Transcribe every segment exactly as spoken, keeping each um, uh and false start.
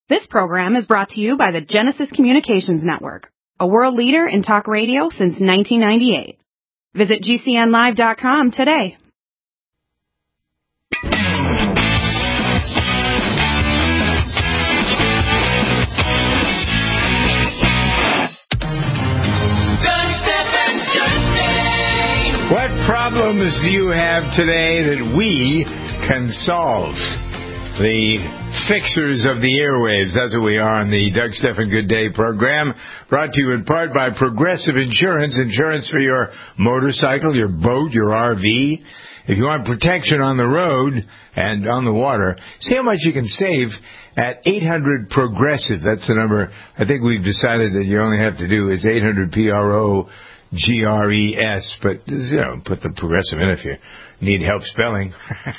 This program is brought to you by the Genesis Communications Network, a world leader in talk radio since nineteen ninety-eight. Visit G C N live dot com today. What problems do you have today that we can solve? The fixers of the airwaves, that's what we are on the Doug Stephan Good Day program, brought to you in part by Progressive Insurance, insurance for your motorcycle, your boat, your R V. If you want protection on the road and on the water, see how much you can save at eight hundred Progressive. That's the number I think we've decided that you only have to do is eight hundred P R O G R E S, but, you know, put the Progressive in if you need help spelling.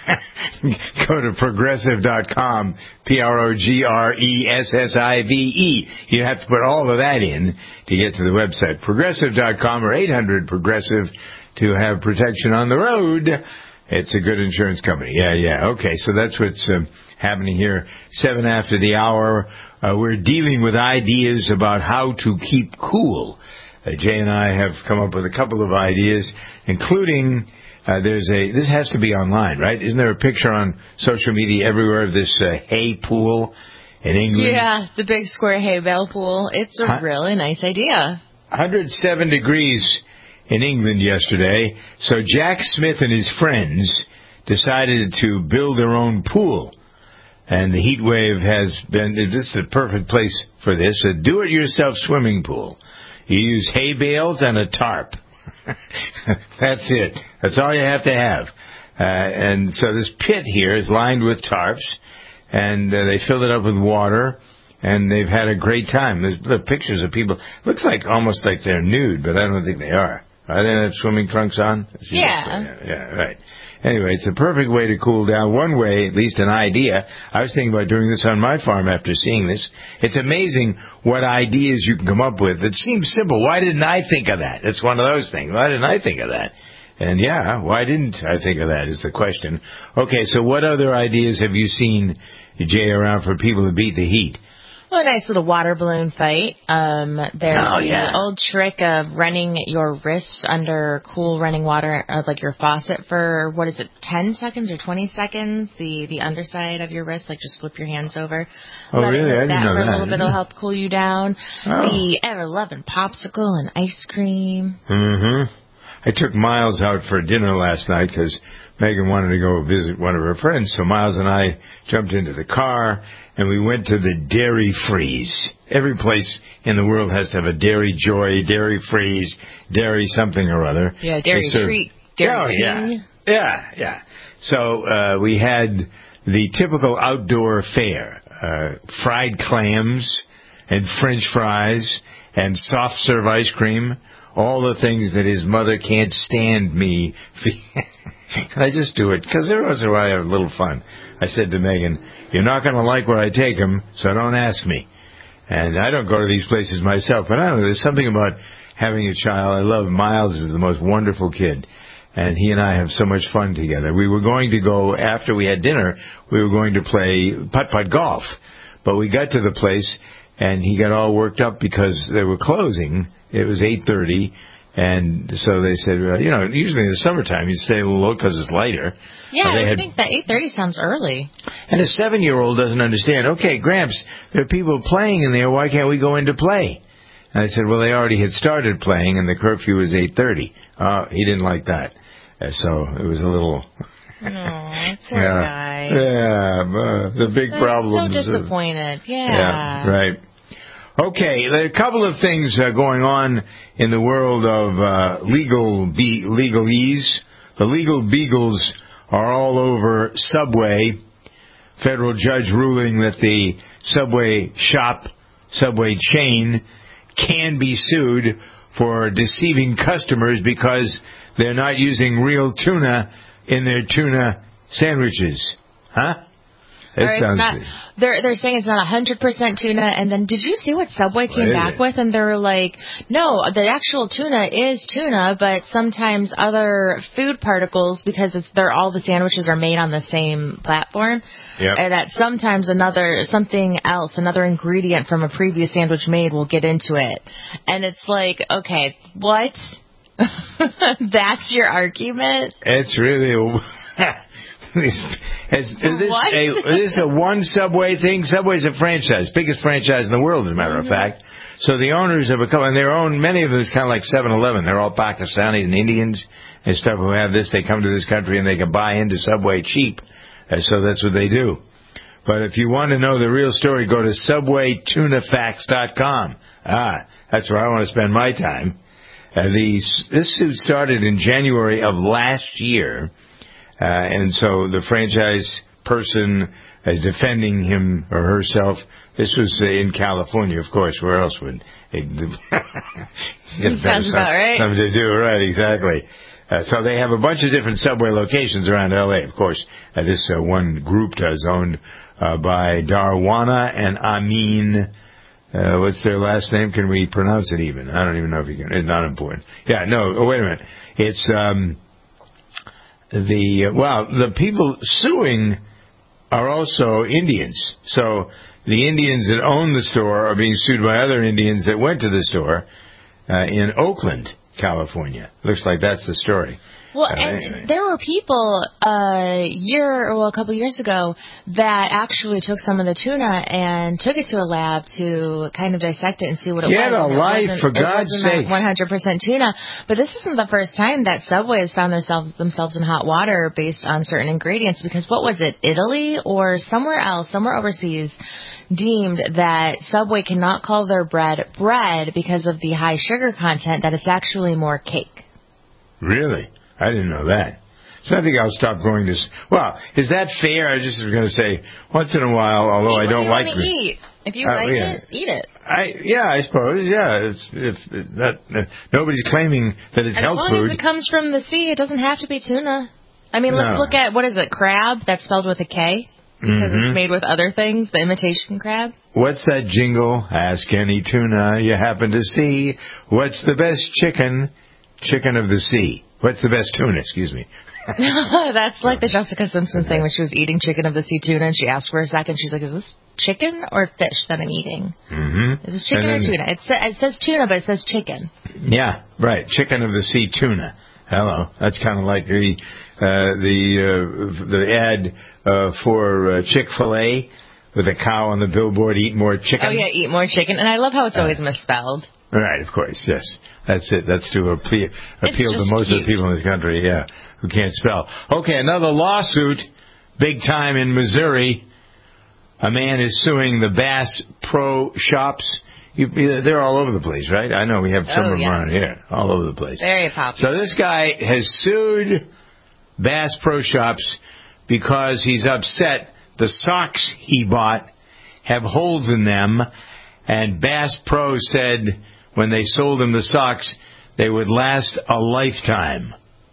Go to progressive dot com, P R O G R E S S I V E. You have to put all of that in to get to the website, progressive dot com or eight hundred Progressive to have protection on the road. It's a good insurance company. Yeah, yeah. Okay, so that's what's uh, happening here. Seven after the hour, uh, we're dealing with ideas about how to keep cool. Uh, Jay and I have come up with a couple of ideas, including uh, there's a, this has to be online, right? Isn't there a picture on social media everywhere of this uh, hay pool in England? Yeah, the big square hay bale pool. It's a huh? really nice idea. one hundred seven degrees in England yesterday, so Jack Smith and his friends decided to build their own pool. And the heat wave has been, this is the perfect place for this, a do-it-yourself swimming pool. You use hay bales and a tarp. That's it. That's all you have to have. Uh, and so this pit here is lined with tarps, and uh, they filled it up with water, and they've had a great time. There's the pictures of people. Looks like almost like they're nude, but I don't think they are. Are they have swimming trunks on? Yeah. yeah. Yeah, right. Anyway, it's a perfect way to cool down. One way, at least an idea. I was thinking about doing this on my farm after seeing this. It's amazing what ideas you can come up with. It seems simple. Why didn't I think of that? It's one of those things. Why didn't I think of that? And yeah, why didn't I think of that is the question. Okay, so what other ideas have you seen, Jay, around for people to beat the heat? Well, a nice little water balloon fight. Um, there's oh, yeah. the old trick of running your wrist under cool running water, uh, like your faucet, for, what is it, ten seconds or twenty seconds? The the underside of your wrist, like just flip your hands over. Oh, Let really? I didn't that know for that. a little bit will help cool you down. Oh. The ever-loving popsicle and ice cream. Mm-hmm. I took Miles out for dinner last night because Megan wanted to go visit one of her friends. So Miles and I jumped into the car, and we went to the Dairy Freeze. Every place in the world has to have a Dairy Joy, Dairy Freeze, Dairy something or other. Yeah, Dairy serve, Treat, Dairy oh, King. Yeah, yeah, yeah. So uh, we had the typical outdoor fare, uh, fried clams and French fries and soft serve ice cream, all the things that his mother can't stand me. And I just do it because every once in a while I have a little fun. I said to Megan, you're not going to like where I take them, so don't ask me. And I don't go to these places myself, but I don't know, there's something about having a child. I love Miles is the most wonderful kid, and he and I have so much fun together. We were going to go, after we had dinner, we were going to play putt-putt golf, but we got to the place, and he got all worked up because they were closing. It was eight thirty, and so they said, uh, you know, usually in the summertime you stay a little low because it's lighter. Yeah, they I had, think that eight thirty sounds early. And a seven-year-old doesn't understand. Okay, Gramps, there are people playing in there. Why can't we go in to play? And I said, well, they already had started playing, and the curfew was eight thirty. Uh, he didn't like that. Uh, so it was a little... Aw, poor yeah, guy. Yeah, uh, the big I'm problems. so disappointed. Yeah. Yeah, right. Okay, there are a couple of things uh, going on in the world of uh, legal be- legalese. The legal beagles are all over Subway. Federal judge ruling that the Subway shop, Subway chain, can be sued for deceiving customers because they're not using real tuna in their tuna sandwiches. Huh? It or sounds not, they're they're saying it's not one hundred percent tuna. And then did you see what Subway came back it? with? And they were like, no, the actual tuna is tuna, but sometimes other food particles, because it's they're all the sandwiches are made on the same platform. Yep. And that sometimes another something else, another ingredient from a previous sandwich made will get into it. And it's like, okay, what? That's your argument? It's really... Is, is, this What? a, is this a one Subway thing? Subway's a franchise, biggest franchise in the world, as a matter mm-hmm. of fact. So the owners have become, and their own, many of them is kind of like seven eleven. They're all Pakistanis and Indians and stuff who have this. They come to this country and they can buy into Subway cheap. Uh, so that's what they do. But if you want to know the real story, go to subway tuna facts dot com. Ah, that's where I want to spend my time. Uh, the, this suit started in January of last year. Uh, and so the franchise person is defending him or herself. This was uh, in California, of course. Where else would it get Sounds about right. Something to do, right? Exactly. Uh, so they have a bunch of different Subway locations around L A. Of course, uh, this uh, one group does, owned uh, by Darwana and Amin. Uh, what's their last name? Can we pronounce it even? I don't even know if you can. It's not important. Yeah, no. Oh, wait a minute. It's. Um, The well, the people suing are also Indians. So the Indians that own the store are being sued by other Indians that went to the store uh, in Oakland, California. Looks like that's the story. Well, uh, and anyway. there were people a year, well, a couple of years ago that actually took some of the tuna and took it to a lab to kind of dissect it and see what it Get was. Get a life, for God's sake. one hundred percent tuna. But this isn't the first time that Subway has found themselves, themselves in hot water based on certain ingredients, because what was it, Italy or somewhere else, somewhere overseas, deemed that Subway cannot call their bread bread because of the high sugar content, that it's actually more cake. Really? I didn't know that. So I think I'll stop going to... Well, is that fair? I just was going to say, once in a while, although eat I don't what you like... Want to eat. If you uh, like yeah. it, eat it. I Yeah, I suppose, yeah. It's, if that, uh, nobody's claiming that it's as health long food. as it comes from the sea, it doesn't have to be tuna. I mean, No. let's look at, what is it, crab? That's spelled with a K? Because mm-hmm. it's made with other things, the imitation crab. What's that jingle? Ask any tuna you happen to see. What's the best chicken? Chicken of the sea. What's the best tuna? Excuse me. That's like the Jessica Simpson thing when she was eating chicken of the sea tuna, and she asked for a second. She's like, "Is this chicken or fish that I'm eating? Mm-hmm. Is this chicken then, or tuna?" It, sa- it says tuna, but it says chicken. Yeah, right. Chicken of the sea tuna. Hello. That's kind of like the uh, the uh, the ad uh, for uh, Chick-fil-A with a cow on the billboard. Eat more chicken. Oh yeah, eat more chicken. And I love how it's always uh, misspelled. Right, of course, yes. That's it. That's to appeal, appeal to most cute. of the people in this country, yeah, who can't spell. Okay, another lawsuit, big time in Missouri. A man is suing the Bass Pro Shops. You, they're all over the place, right? I know we have some oh, of them yes. around here, all over the place. Very popular. So this guy has sued Bass Pro Shops because he's upset the socks he bought have holes in them, and Bass Pro said when they sold him the socks, they would last a lifetime.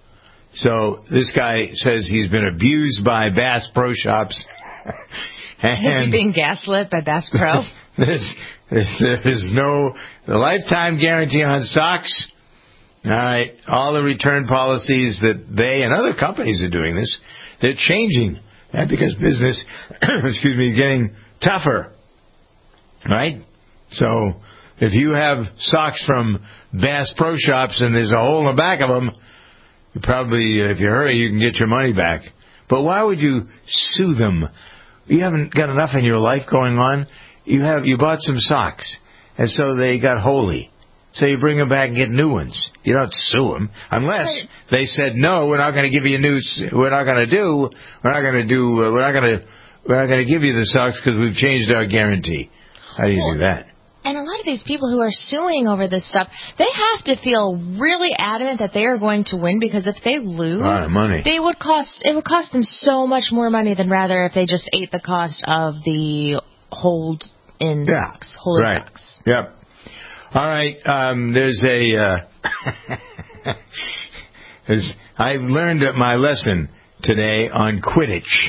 So this guy says he's been abused by Bass Pro Shops. And is he being gaslit by Bass Pro? There's, there's no the lifetime guarantee on socks. All right, all the return policies that they and other companies are doing this, they're changing. That because business, excuse me, is getting tougher. Right? So if you have socks from Bass Pro Shops and there's a hole in the back of them, you probably, if you hurry, you can get your money back. But why would you sue them? You haven't got enough in your life going on. You have you bought some socks, and so they got holy. So you bring them back and get new ones. You don't sue them unless they said no. We're not going to give you a new. We're not going to do. We're not going to do. Uh, we're not going to. We're not going to give you the socks because we've changed our guarantee. How do you well, do that? And a lot of these people who are suing over this stuff, they have to feel really adamant that they are going to win, because if they lose, a lot of money. They would cost. It would cost them so much more money than rather if they just ate the cost of the hold in yeah. socks, hold in right. socks. Yep. All right. Um, there's a. Uh, there's, I learned my lesson today on Quidditch.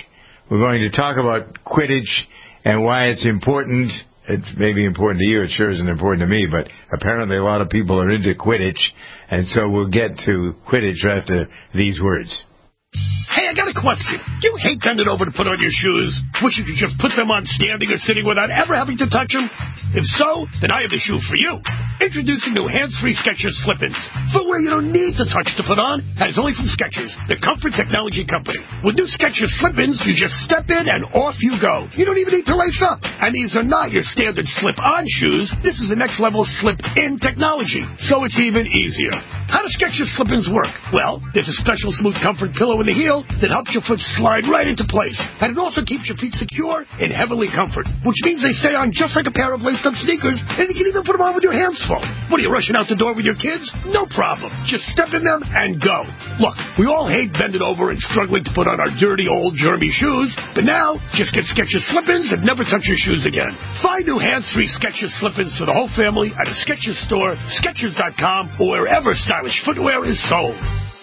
We're going to talk about Quidditch and why it's important. It's maybe important to you. It sure isn't important to me, but apparently a lot of people are into Quidditch, and so we'll get to Quidditch after these words. Hey, I got a question. Do you hate bending over to put on your shoes? Wish you could just put them on standing or sitting without ever having to touch them? If so, then I have the shoe for you. Introducing new hands-free Skechers Slip-ins. Footwear you don't need to touch to put on. That is only from Skechers, the comfort technology company. With new Skechers Slip-ins, you just step in and off you go. You don't even need to lace up. And these are not your standard slip-on shoes. This is the next level slip-in technology. So it's even easier. How do Skechers Slip-ins work? Well, there's a special smooth comfort pillow in the heel that helps your foot slide right into place. And it also keeps your feet secure in heavenly comfort, which means they stay on just like a pair of laced-up sneakers, and you can even put them on with your hands full. What, are you rushing out the door with your kids? No problem. Just step in them and go. Look, we all hate bending over and struggling to put on our dirty, old, germy shoes, but now, just get Skechers Slip-ins and never touch your shoes again. Find new hands-free Skechers Slip-ins for the whole family at a Skechers store, Skechers dot com, or wherever stylish footwear is sold.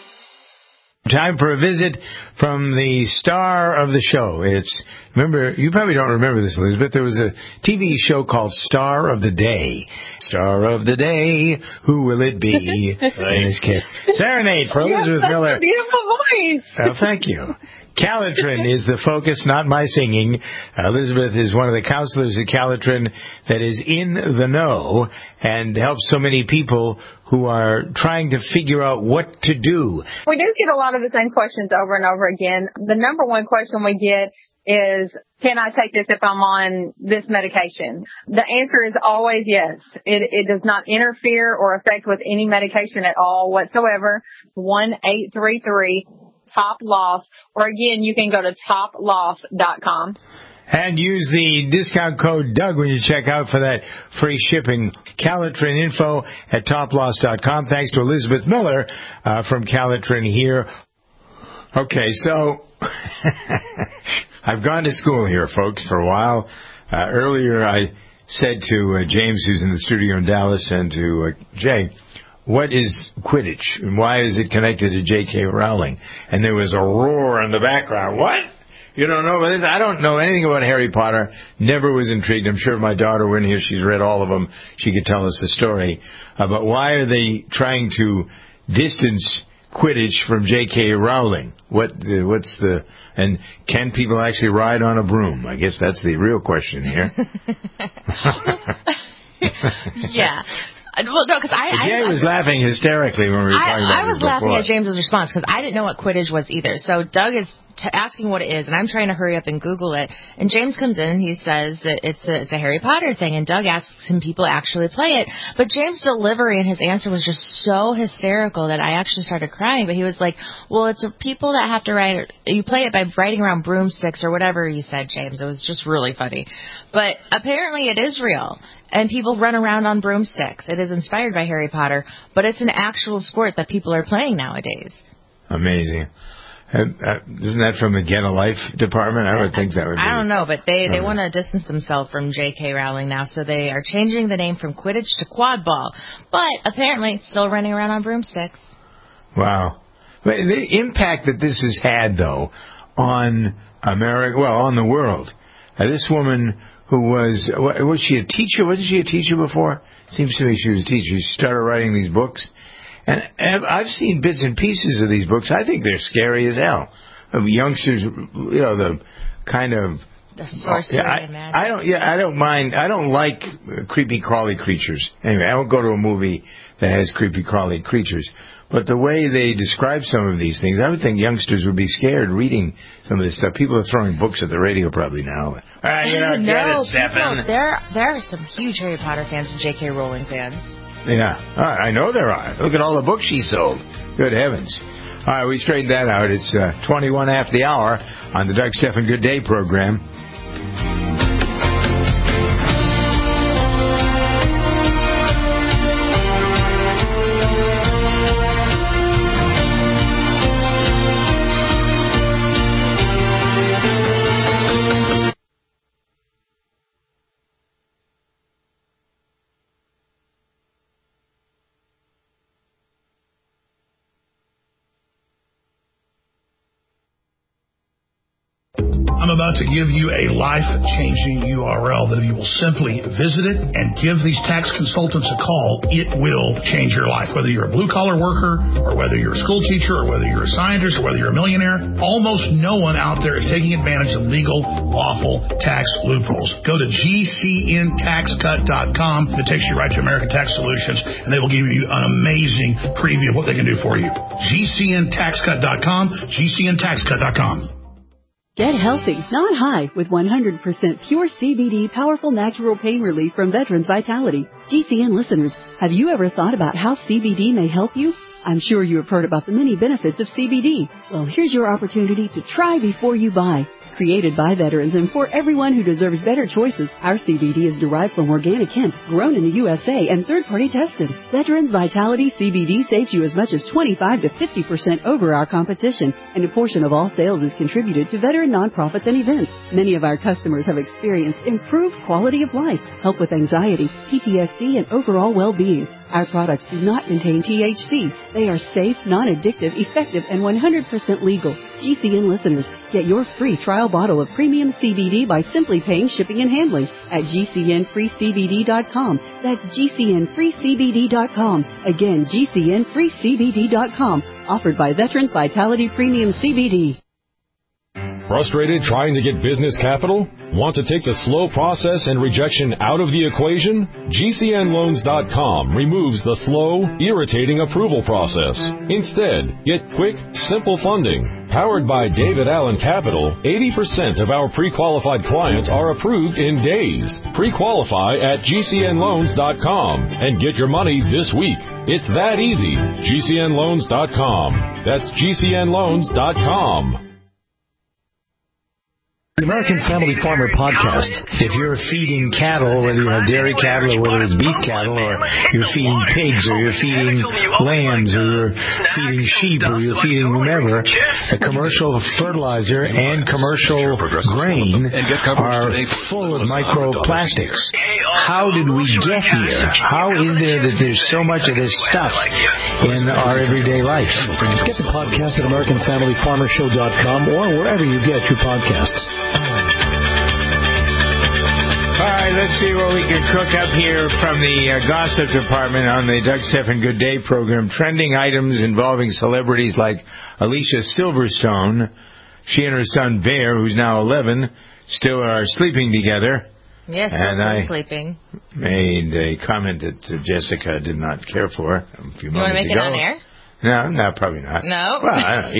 Time for a visit from the star of the show. It's, remember, you probably don't remember this, Elizabeth. There was a T V show called Star of the Day. Star of the Day, who will it be? In this case. Serenade for Elizabeth Miller. You have such a beautiful voice. Oh, thank you. Calitrin is the focus, not my singing. Elizabeth is one of the counselors at Calitrin that is in the know and helps so many people who are trying to figure out what to do. We do get a lot of the same questions over and over again. The number one question we get is, can I take this if I'm on this medication? The answer is always yes. It, it does not interfere or affect with any medication at all whatsoever. one eight three three Top Loss, or again, you can go to top loss dot com. And use the discount code Doug when you check out for that free shipping. Calitrin info at top loss dot com. Thanks to Elizabeth Miller uh, from Calitrin here. Okay, so I've gone to school here, folks, for a while. Uh, earlier I said to uh, James, who's in the studio in Dallas, and to uh, Jay, what is Quidditch, and why is it connected to J K. Rowling? And there was a roar in the background. What? You don't know about this? I don't know anything about Harry Potter. Never was intrigued. I'm sure if my daughter were in here, she's read all of them. She could tell us the story. Uh, but why are they trying to distance Quidditch from J K. Rowling? What? Uh, what's the... And can people actually ride on a broom? I guess that's the real question here. Yeah. Well, no, because I, Jay I was I, laughing hysterically when we were talking I, about I was this laughing before. at James's response because I didn't know what Quidditch was either. So Doug is t- asking what it is, and I'm trying to hurry up and Google it. And James comes in and he says that it's a, it's a Harry Potter thing, and Doug asks him people actually play it. But James' delivery and his answer was just so hysterical that I actually started crying. But he was like, "Well, it's a people that have to ride. You play it by riding around broomsticks or whatever you said, James." It was just really funny. But apparently, it is real. And people run around on broomsticks. It is inspired by Harry Potter, but it's an actual sport that people are playing nowadays. Amazing. Uh, uh, isn't that from the Get a Life department? I would think that would be. I don't know, but they, they want to distance themselves from J K. Rowling now, so they are changing the name from Quidditch to Quad Ball. But apparently, it's still running around on broomsticks. Wow. But the impact that this has had, though, on America, well, on the world. Uh, this woman who was, was she a teacher? Wasn't she a teacher before? Seems to me she was a teacher. She started writing these books. And I've seen bits and pieces of these books. I think they're scary as hell. Youngsters, you know, the kind of... The sorcery yeah, I, and magic. I don't, yeah, I don't mind. I don't like creepy crawly creatures. Anyway, I won't go to a movie that has creepy crawly creatures. But the way they describe some of these things, I would think youngsters would be scared reading some of this stuff. People are throwing books at the radio probably now. Ah, you don't no, get it, people, Stephen. there, there are some huge Harry Potter fans and J K. Rowling fans. Yeah, I know there are. Look at all the books she sold. Good heavens. All right, we straightened that out. It's uh, twenty-one after the hour on the Doug Stephan Good Day program. I'm about to give you a life-changing U R L that if you will simply visit it and give these tax consultants a call, it will change your life. Whether you're a blue-collar worker or whether you're a school teacher or whether you're a scientist or whether you're a millionaire, almost no one out there is taking advantage of legal, lawful tax loopholes. Go to G C N tax cut dot com. It takes you right to American Tax Solutions, and they will give you an amazing preview of what they can do for you. G C N tax cut dot com, G C N tax cut dot com. Get healthy, not high, with one hundred percent pure C B D powerful natural pain relief from Veterans Vitality. G C N listeners, have you ever thought about how C B D may help you? I'm sure you have heard about the many benefits of C B D. Well, here's your opportunity to try before you buy. Created by veterans and for everyone who deserves better choices, our C B D is derived from organic hemp, grown in the U S A, and third-party tested. Veterans Vitality C B D saves you as much as twenty-five to fifty percent over our competition, and a portion of all sales is contributed to veteran nonprofits and events. Many of our customers have experienced improved quality of life, help with anxiety, P T S D, and overall well-being. Our products do not contain T H C. They are safe, non-addictive, effective, and one hundred percent legal. G C N listeners, get your free trial bottle of premium C B D by simply paying shipping and handling at G C N free C B D dot com. That's G C N free C B D dot com. Again, G C N free C B D dot com. Offered by Veterans Vitality Premium C B D. Frustrated trying to get business capital? Want to take the slow process and rejection out of the equation? G C N loans dot com removes the slow, irritating approval process. Instead, get quick, simple funding. Powered by David Allen Capital, eighty percent of our pre-qualified clients are approved in days. Pre-qualify at G C N loans dot com and get your money this week. It's that easy. G C N loans dot com. That's G C N loans dot com. The American Family Farmer Podcast. If you're feeding cattle, whether you have dairy cattle or whether it's beef cattle, or you're feeding pigs or you're feeding lambs or you're feeding sheep or you're feeding whomever, a commercial fertilizer and commercial grain are full of microplastics. How did we get here? How is there that there's so much of this stuff in our everyday life? Get the podcast at American Family Farmer Show dot com or wherever you get your podcasts. All right, let's see what we can cook up here from the uh, gossip department on the Doug Stephan Good Day program. Trending items involving celebrities like Alicia Silverstone. She and her son Bear, who's now eleven, still are sleeping together. Yes, and I sleeping. Made a comment that uh, Jessica did not care for a few you moments ago. You want to make ago. it on air? No, no, probably not. No? Well, I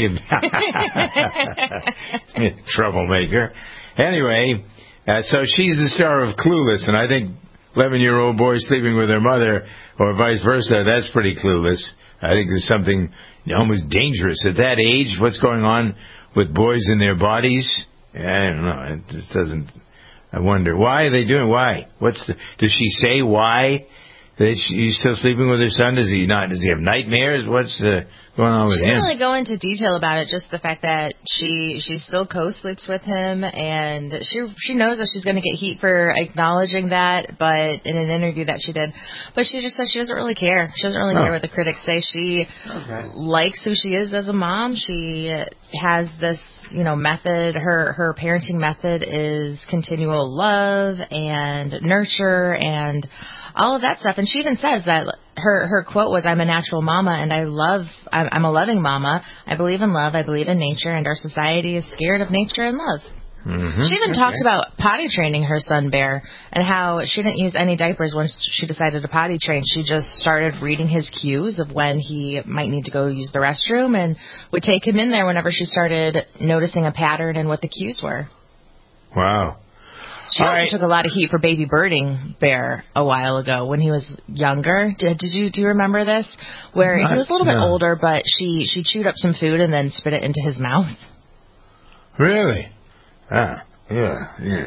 don't know. Troublemaker. Anyway, uh, so she's the star of Clueless, and I think eleven-year-old boy sleeping with her mother, or vice versa, that's pretty clueless. I think there's something almost dangerous at that age. What's going on with boys in their bodies? I don't know. It just doesn't... I wonder. Why are they doing Why? What's the... Does she say why? That she's still sleeping with her son? Does he not? Does he have nightmares? What's uh, going on with him? She didn't him? really go into detail about it. Just the fact that she she still co-sleeps with him, and she she knows that she's going to get heat for acknowledging that. But in an interview that she did, but she just says she doesn't really care. She doesn't really oh. care what the critics say. She okay. likes who she is as a mom. She has this, you know, method. Her her parenting method is continual love and nurture and all of that stuff. And she even says that her her quote was, "I'm a natural mama, and I love, I'm, I'm a loving mama. I believe in love. I believe in nature, and our society is scared of nature and love." Mm-hmm. She even okay. talked about potty training her son Bear and how she didn't use any diapers once she decided to potty train. She just started reading his cues of when he might need to go use the restroom and would take him in there whenever she started noticing a pattern and what the cues were. Wow. She All also right. took a lot of heat for baby birding Bear a while ago when he was younger. Did, did you do you remember this? Where Not, he was a little bit no. older, but she, she chewed up some food and then spit it into his mouth. Really? Ah, yeah. yeah.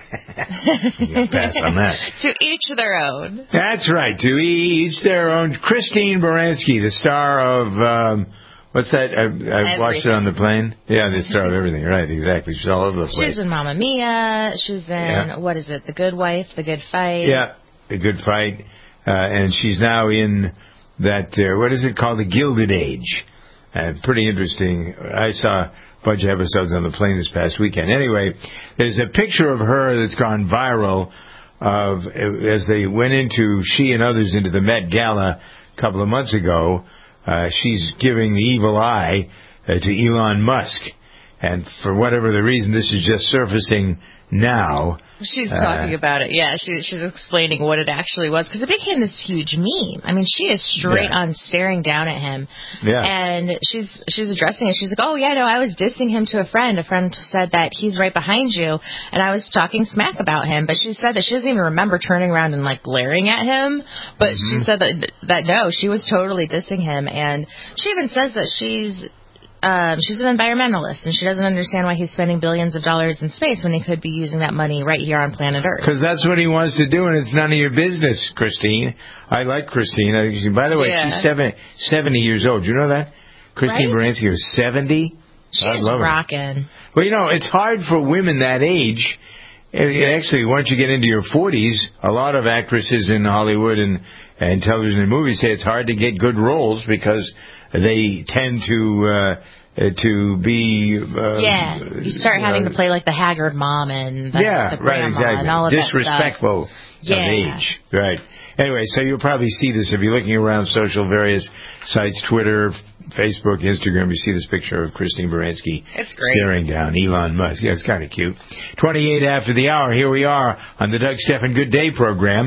You can pass on that. To each their own. That's right. To each their own. Christine Baranski, the star of... Um, What's that? I, I watched it on the plane. Yeah, the star of everything. Right, exactly. She's all over the place. She's in Mamma Mia. She's in, yeah. what is it, The Good Wife, The Good Fight. Yeah, The Good Fight. Uh, and she's now in that, uh, what is it called? The Gilded Age. Uh, pretty interesting. I saw bunch of episodes on the plane this past weekend. Anyway, there's a picture of her that's gone viral of as they went into, she and others, into the Met Gala a couple of months ago. Uh, she's giving the evil eye uh, to Elon Musk. And for whatever the reason, this is just surfacing now. She's uh, talking about it, yeah. She, she's explaining what it actually was, because it became this huge meme. I mean, she is straight yeah. on staring down at him. Yeah. And she's she's addressing it. She's like, oh, yeah, no, I was dissing him to a friend. A friend said that he's right behind you, and I was talking smack about him. But she said that she doesn't even remember turning around and, like, glaring at him. But mm-hmm. she said that, that, no, she was totally dissing him. And she even says that she's... Um, she's an environmentalist, and she doesn't understand why he's spending billions of dollars in space when he could be using that money right here on planet Earth. Because that's what he wants to do, and it's none of your business, Christine. I like Christine. By the way, yeah. she's seventy, seventy years old. Do you know that? Christine right? Baranski is seventy. She's rocking. Well, you know, it's hard for women that age. Actually, once you get into your forties, a lot of actresses in Hollywood and, and television and movies say it's hard to get good roles because they tend to uh, to be uh, yeah. You start having uh, to play like the haggard mom and the, yeah, the grandma right, exactly. and all of disrespectful that stuff. of Yeah. age, right? Anyway, so you'll probably see this if you're looking around social various sites, Twitter, Facebook, Instagram. You see this picture of Christine Baranski it's great. staring down Elon Musk. Yeah, it's kind of cute. twenty-eight after the hour. Here we are on the Doug Stephan Good Day program.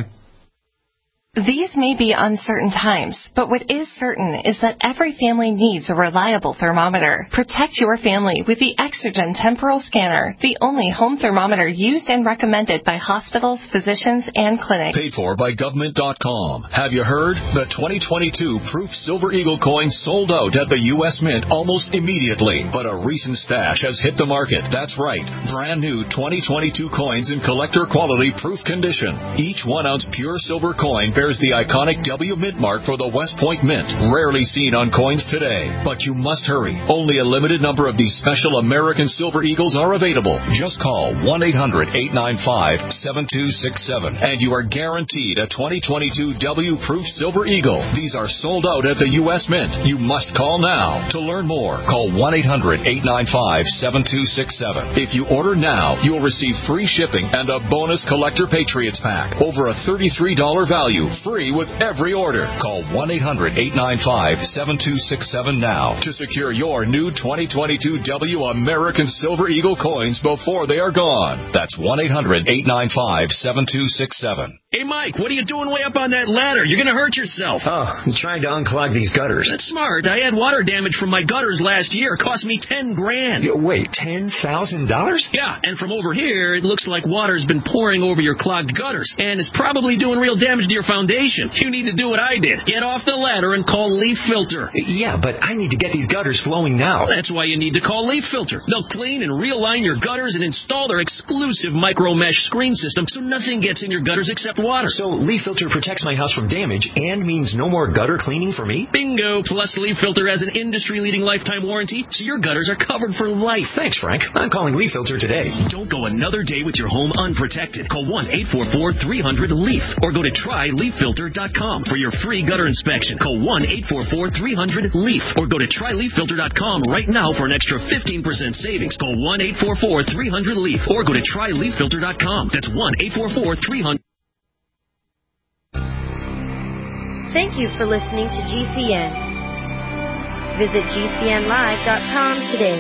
These may be uncertain times, but what is certain is that every family needs a reliable thermometer. Protect your family with the Exergen Temporal Scanner, the only home thermometer used and recommended by hospitals, physicians, and clinics. Paid for by government dot com. Have you heard? The twenty twenty-two Proof Silver Eagle coin sold out at the U S Mint almost immediately, but a recent stash has hit the market. That's right. Brand new twenty twenty-two coins in collector quality proof condition. Each one ounce pure silver coin bears the iconic W Mint mark for the West Point Mint, rarely seen on coins today. But you must hurry. Only a limited number of these special American Silver Eagles are available. Just call one eight hundred eight nine five seven two six seven and you are guaranteed a twenty twenty-two W Proof Silver Eagle. These are sold out at the U S Mint. You must call now. To learn more, call one eight hundred eight nine five seven two six seven. If you order now, you will receive free shipping and a bonus Collector Patriots Pack. Over a thirty-three dollars value. Free with every order. Call one eight hundred eight nine five seven two six seven now to secure your new twenty twenty-two W American Silver Eagle coins before they are gone. That's one eight hundred eight nine five seven two six seven. Hey, Mike, what are you doing way up on that ladder? You're going to hurt yourself. Oh, I'm trying to unclog these gutters. That's smart. I had water damage from my gutters last year. It cost me ten grand. Wait, ten thousand dollars? Yeah, and from over here, it looks like water's been pouring over your clogged gutters, and it's probably doing real damage to your foundation. You need to do what I did. Get off the ladder and call Leaf Filter. Yeah, but I need to get these gutters flowing now. That's why you need to call Leaf Filter. They'll clean and realign your gutters and install their exclusive micro mesh screen system so nothing gets in your gutters except water. So Leaf Filter protects my house from damage and means no more gutter cleaning for me? Bingo! Plus, Leaf Filter has an industry-leading lifetime warranty, so your gutters are covered for life. Thanks, Frank. I'm calling Leaf Filter today. Don't go another day with your home unprotected. Call one eight four four three hundred LEAF or go to try leaf filter dot com for your free gutter inspection. Call one eight four four three hundred LEAF or go to try leaf filter dot com right now for an extra fifteen percent savings. Call one eight four four three hundred LEAF or go to try leaf filter dot com. That's one eight four four three hundred. Thank you for listening to G C N. Visit G C N live dot com today.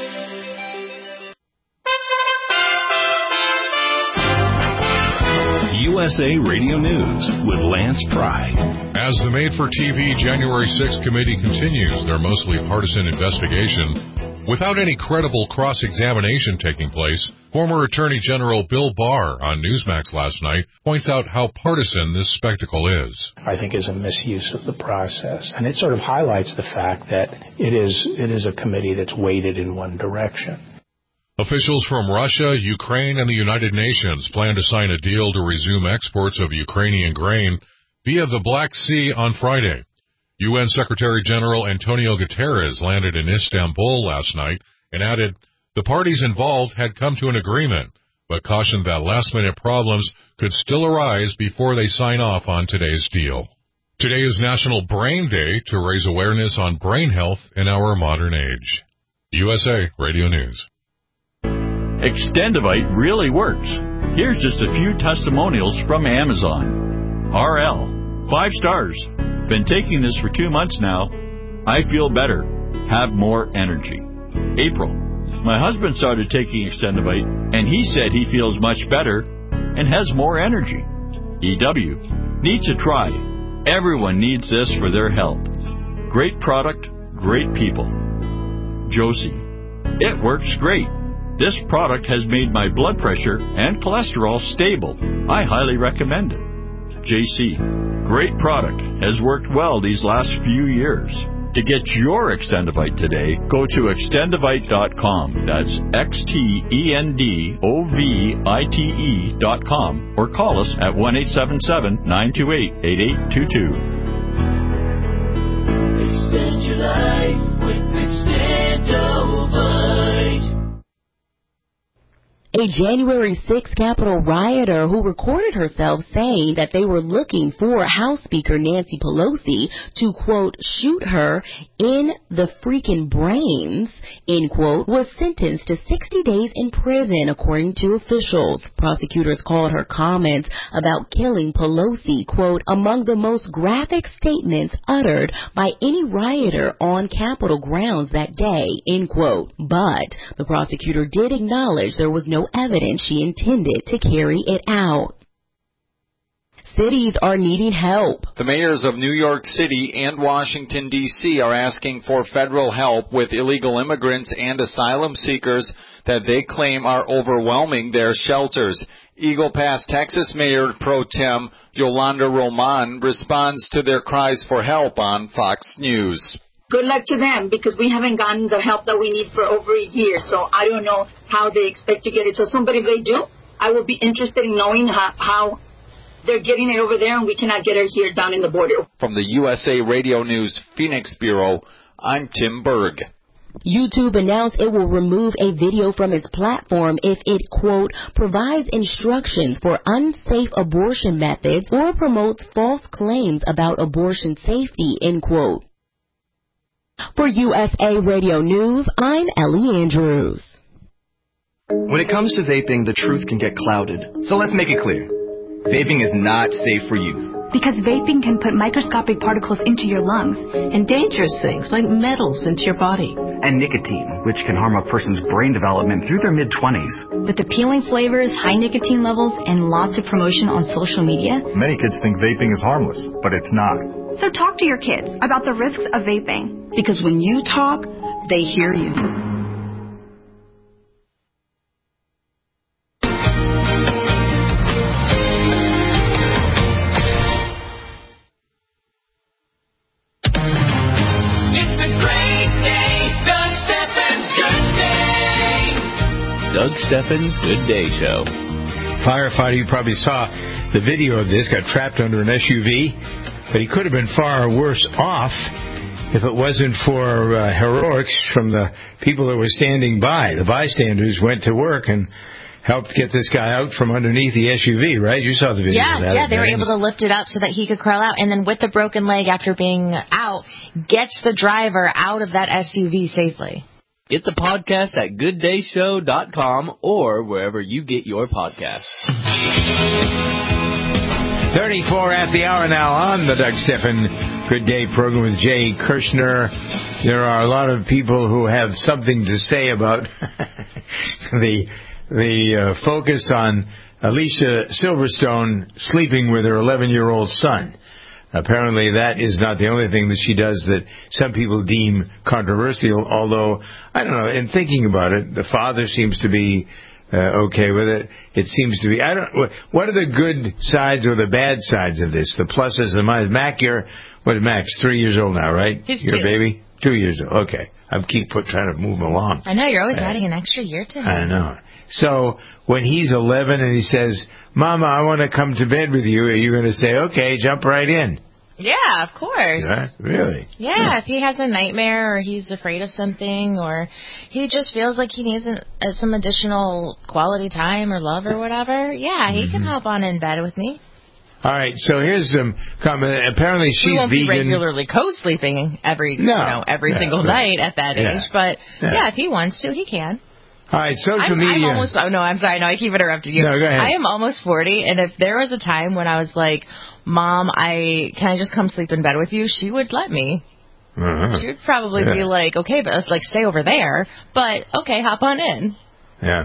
U S A Radio News with Lance Pry. As the Made-for-T V January sixth committee continues their mostly partisan investigation, without any credible cross-examination taking place, former Attorney General Bill Barr on Newsmax last night points out how partisan this spectacle is. I think is a misuse of the process. And it sort of highlights the fact that it is it is a committee that's weighted in one direction. Officials from Russia, Ukraine, and the United Nations plan to sign a deal to resume exports of Ukrainian grain via the Black Sea on Friday. U N Secretary General Antonio Guterres landed in Istanbul last night and added the parties involved had come to an agreement, but cautioned that last-minute problems could still arise before they sign off on today's deal. Today is National Brain Day to raise awareness on brain health in our modern age. U S A Radio News. Extendivite really works. Here's just a few testimonials from Amazon. R L, five stars. Been taking this for two months now. I feel better. Have more energy. April, my husband started taking Extendivite, and he said he feels much better and has more energy. E W, need to try. Everyone needs this for their health. Great product, great people. Josie, it works great. This product has made my blood pressure and cholesterol stable. I highly recommend it. J C, great product. Has worked well these last few years. To get your Extendivite today, go to extendivite dot com. That's X T E N D O V I T E dot com or call us at one eight seven seven, nine two eight, eight eight two two. Extend your life with Extendivite. A January sixth Capitol rioter who recorded herself saying that they were looking for House Speaker Nancy Pelosi to, quote, shoot her in the freaking brains, end quote, was sentenced to sixty days in prison, according to officials. Prosecutors called her comments about killing Pelosi, quote, among the most graphic statements uttered by any rioter on Capitol grounds that day, end quote. But the prosecutor did acknowledge there was no evidence she intended to carry it out. Cities are needing help. The mayors of New York City and Washington, D C are asking for federal help with illegal immigrants and asylum seekers that they claim are overwhelming their shelters. Eagle Pass, Texas Mayor Pro Tem Yolanda Roman responds to their cries for help on Fox News. Good luck to them, because we haven't gotten the help that we need for over a year, so I don't know how they expect to get it so soon. But if they do, I would be interested in knowing how, how they're getting it over there and we cannot get it here down in the border. From the U S A Radio News Phoenix Bureau, I'm Tim Berg. YouTube announced it will remove a video from its platform if it, quote, provides instructions for unsafe abortion methods or promotes false claims about abortion safety, end quote. For U S A Radio News, I'm Ellie Andrews. When it comes to vaping, the truth can get clouded. So let's make it clear. Vaping is not safe for youth. Because vaping can put microscopic particles into your lungs. And dangerous things like metals into your body. And nicotine, which can harm a person's brain development through their mid-twenties. With appealing flavors, high nicotine levels, and lots of promotion on social media. Many kids think vaping is harmless, but it's not. So talk to your kids about the risks of vaping. Because when you talk, they hear you. It's a great day, Doug Steffens' Good Day. Doug Steffens' Good Day Show. Firefighter, you probably saw the video of this, got trapped under an S U V. But he could have been far worse off if it wasn't for uh, heroics from the people that were standing by. The bystanders went to work and helped get this guy out from underneath the S U V, right? You saw the video yeah, of that. Yeah, they were able to lift it up so that he could crawl out. And then with the broken leg after being out, gets the driver out of that S U V safely. Get the podcast at good day show dot com or wherever you get your podcasts. thirty-four at the hour now on the Doug Stephan Good Day program with Jay Kirshner. There are a lot of people who have something to say about the the uh, focus on Alicia Silverstone sleeping with her eleven-year-old son. Apparently that is not the only thing that she does that some people deem controversial, although, I don't know, in thinking about it, the father seems to be Uh, okay with it. It seems to be. I don't. What are the good sides or the bad sides of this? The pluses and minuses. Mac, you're what? Max, three years old now, right? He's Your two. baby, two years old. Okay, I keep put, trying to move him along. I know you're always Uh, adding an extra year to him. I know. So when he's eleven and he says, "Mama, I want to come to bed with you," are you going to say, "Okay, jump right in"? Yeah, of course. Yeah, really? Yeah, if he has a nightmare or he's afraid of something or he just feels like he needs an, uh, some additional quality time or love or whatever, yeah, he mm-hmm. can hop on in bed with me. All right, so here's some comment. Apparently, she's we won't vegan. be regularly co-sleeping every, no, you know, every no, single no. night at that Yeah. age. But Yeah. yeah, if he wants to, he can. All right, social I'm, media. I'm almost. Oh no, I'm sorry. No, I keep interrupting you. No, go ahead. I am almost forty, and if there was a time when I was like, "Mom, I can I just come sleep in bed with you?" she would let me. Uh-huh. She would probably Yeah. be like, "Okay, but let's like stay over there." But okay, hop on in. Yeah.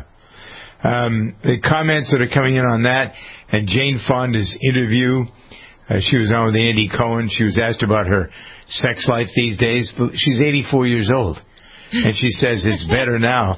Um, the comments that are coming in on that, and Jane Fonda's interview, uh, she was on with Andy Cohen. She was asked about her sex life these days. She's eighty-four years old, and she says it's better now.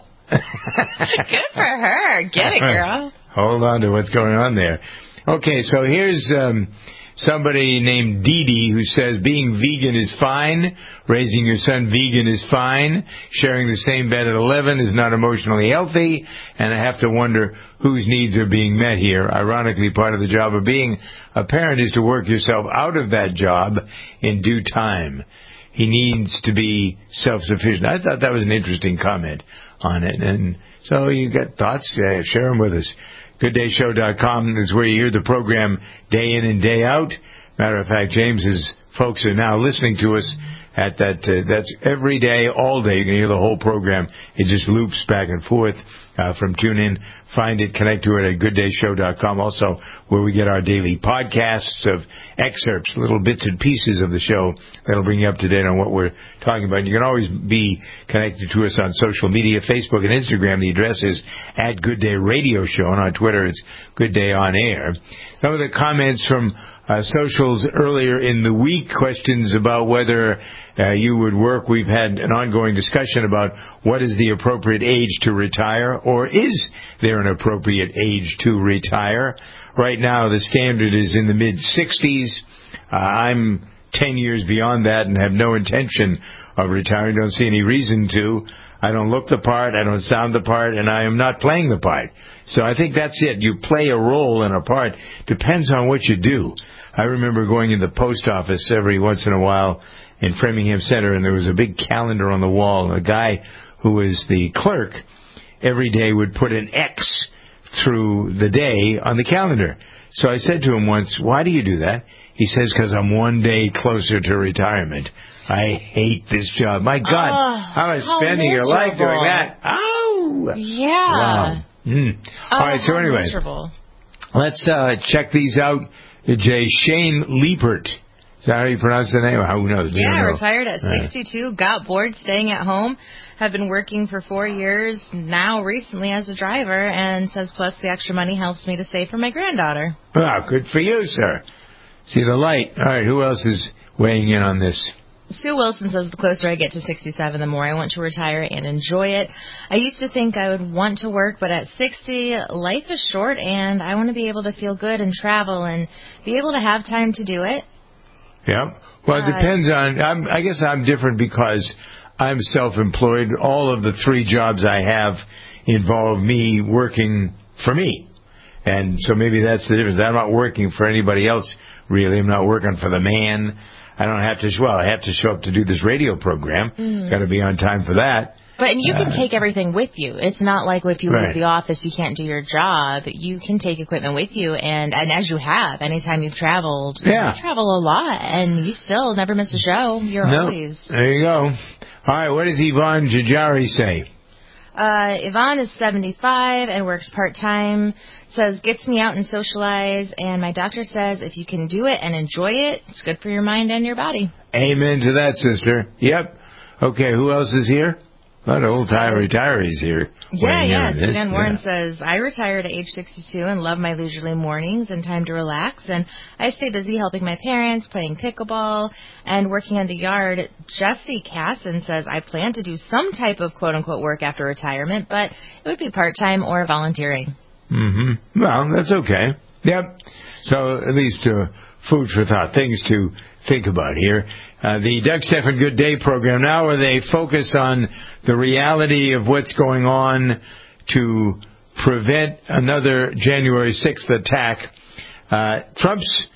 Good for her. Get it, girl. Hold on to what's going on there. Okay, so here's um, somebody named Dee Dee who says being vegan is fine, raising your son vegan is fine, sharing the same bed at eleven is not emotionally healthy, and I have to wonder whose needs are being met here. Ironically, part of the job of being a parent is to work yourself out of that job in due time. He needs to be self-sufficient. I thought that was an interesting comment on it. And so you got thoughts? Uh, share them with us. good day show dot com is where you hear the program day in and day out. Matter of fact, James's folks are now listening to us at that. Uh, that's every day, all day. You can hear the whole program. It just loops back and forth uh, from TuneIn. Find it, connect to it at good day show dot com. Also, where we get our daily podcasts of excerpts, little bits and pieces of the show that'll bring you up to date on what we're talking about. You can always be connected to us on social media, Facebook and Instagram. The address is at Good Day Radio Show, and on Twitter it's Good Day On Air. Some of the comments from uh, socials earlier in the week, questions about whether uh, you would work. We've had an ongoing discussion about what is the appropriate age to retire, or is there an appropriate age to retire? Right now, the standard is in the mid-sixties. Uh, I'm ten years beyond that and have no intention of retiring. Don't see any reason to. I don't look the part, I don't sound the part, and I am not playing the part. So I think that's it. You play a role in a part. Depends on what you do. I remember going in the post office every once in a while in Framingham Center, and there was a big calendar on the wall, and the guy who was the clerk every day would put an X through the day on the calendar. So I said to him once, why do you do that? He says, because I'm one day closer to retirement. I hate this job. My God, oh, how am I spending your life doing that? Oh! Yeah. Wow. Mm. Oh, All right, so how anyway, miserable. let's uh, check these out. Jay Shane Liepert. Is that how you pronounce the name? Who knows? We Yeah, don't know. retired at Right. sixty-two, got bored staying at home, have been working for four years, now recently as a driver, and says plus the extra money helps me to save for my granddaughter. Wow, good for you, sir. See the light. All right, who else is weighing in on this? Sue Wilson says the closer I get to sixty-seven, the more I want to retire and enjoy it. I used to think I would want to work, but at sixty, life is short, and I want to be able to feel good and travel and be able to have time to do it. Yeah. Well, it Uh, depends on, I'm, I guess I'm different because I'm self-employed. All of the three jobs I have involve me working for me. And so maybe that's the difference. I'm not working for anybody else, really. I'm not working for the man. I don't have to, well, I have to show up to do this radio program. Mhm. Got to be on time for that. But and you can Uh, take everything with you. It's not like if you Right. leave the office, you can't do your job. You can take equipment with you, and, and as you have, anytime you've traveled, Yeah. you travel a lot, and you still never miss a show. You're No. always... There you go. All right, what does Yvonne Jajari say? Uh, Yvonne is seventy-five and works part-time, says, gets me out and socialize, and my doctor says if you can do it and enjoy it, it's good for your mind and your body. Amen to that, sister. Yep. Okay, who else is here? A lot of old-time retirees here. Yeah, weighing in yeah. on this. Suzanne Warren Yeah. says, I retired at age sixty-two and love my leisurely mornings and time to relax. And I stay busy helping my parents, playing pickleball, and working in the yard. Jesse Casson says, I plan to do some type of quote-unquote work after retirement, but it would be part-time or volunteering. Mm-hmm. Well, that's okay. Yep. So at least uh, food for thought, things to think about here. Uh, the Doug Stephan Good Day program now, where they focus on the reality of what's going on to prevent another January sixth attack. Uh, Trump's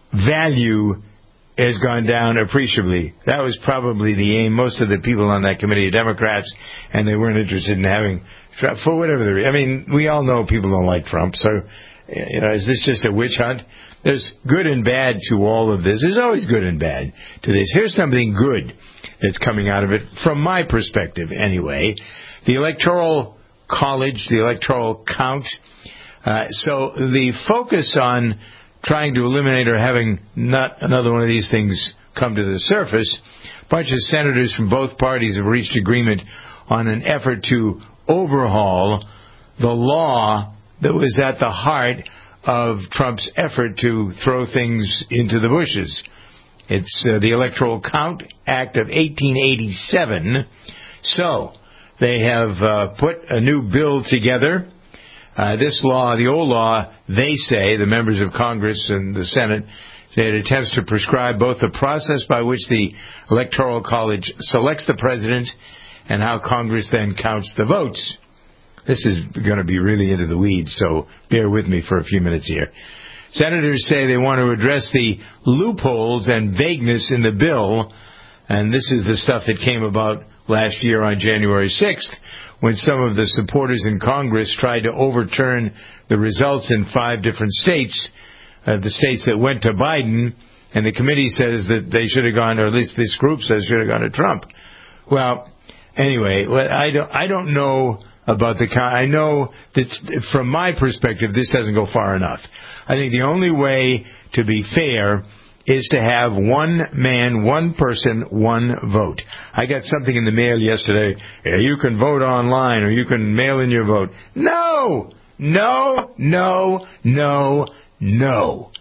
value has gone down appreciably. That was probably the aim. Most of the people on that committee are Democrats, and they weren't interested in having Trump for whatever the reason. I mean, we all know people don't like Trump, so you know, is this just a witch hunt? There's good and bad to all of this. There's always good and bad to this. Here's something good that's coming out of it, from my perspective anyway. The Electoral College, the Electoral Count. Uh, so the focus on trying to eliminate or having not another one of these things come to the surface, a bunch of senators from both parties have reached agreement on an effort to overhaul the law that was at the heart of Trump's effort to throw things into the bushes. It's uh, the Electoral Count Act of eighteen eighty-seven. So they have uh, put a new bill together. Uh, this law, the old law, they say, the members of Congress and the Senate, say it attempts to prescribe both the process by which the Electoral College selects the president and how Congress then counts the votes. This is going to be really into the weeds, so bear with me for a few minutes here. Senators say they want to address the loopholes and vagueness in the bill, and this is the stuff that came about last year on January sixth, when some of the supporters in Congress tried to overturn the results in five different states, uh, the states that went to Biden, and the committee says that they should have gone, or at least this group says should have gone to Trump. Well, anyway, I don't, I don't know about the, I know that from my perspective, this doesn't go far enough. I think the only way to be fair is to have one man, one person, one vote. I got something in the mail yesterday. Yeah, you can vote online or you can mail in your vote. No! No, no, no, no.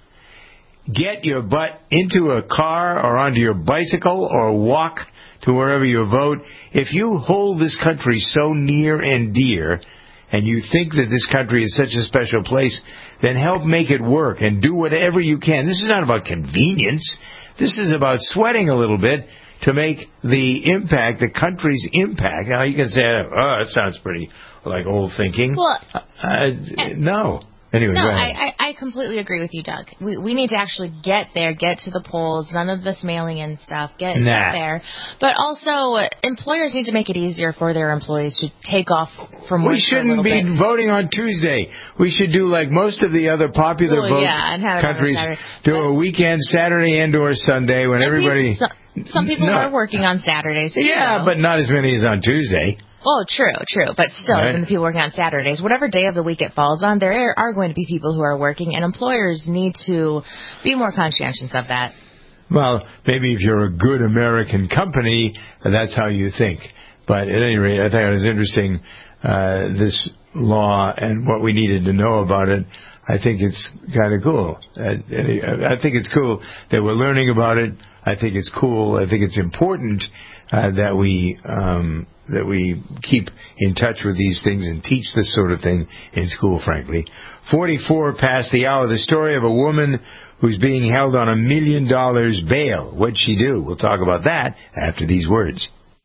Get your butt into a car or onto your bicycle or walk to wherever you vote. If you hold this country so near and dear and you think that this country is such a special place, then help make it work and do whatever you can. This is not about convenience. This is about sweating a little bit to make the impact, the country's impact. Now, you can say, oh, that sounds pretty like old thinking. Well, uh, no. Anyway, no, go ahead. I, I, I completely agree with you, Doug. We we need to actually get there, get to the polls, none of this mailing in stuff, get, nah. get there. But also, employers need to make it easier for their employees to take off from work. We shouldn't be bit. voting on Tuesday. We should do like most of the other popular well, vote yeah, and have countries, it do a weekend, Saturday and or Sunday when everybody... People, some, some people no. are working on Saturdays, too. Yeah, though. but not as many as on Tuesday. Oh, true, true. But still, right. even the people working on Saturdays, whatever day of the week it falls on, there are going to be people who are working, and employers need to be more conscientious of that. Well, maybe if you're a good American company, that's how you think. But at any rate, I think it was interesting, uh, this law and what we needed to know about it. I think it's kind of cool. I, I think it's cool that we're learning about it. I think it's cool. I think it's important uh, that we um, that we keep in touch with these things and teach this sort of thing in school, frankly. forty-four past the hour. The story of a woman who's being held on a million dollars bail. What'd she do? We'll talk about that after these words.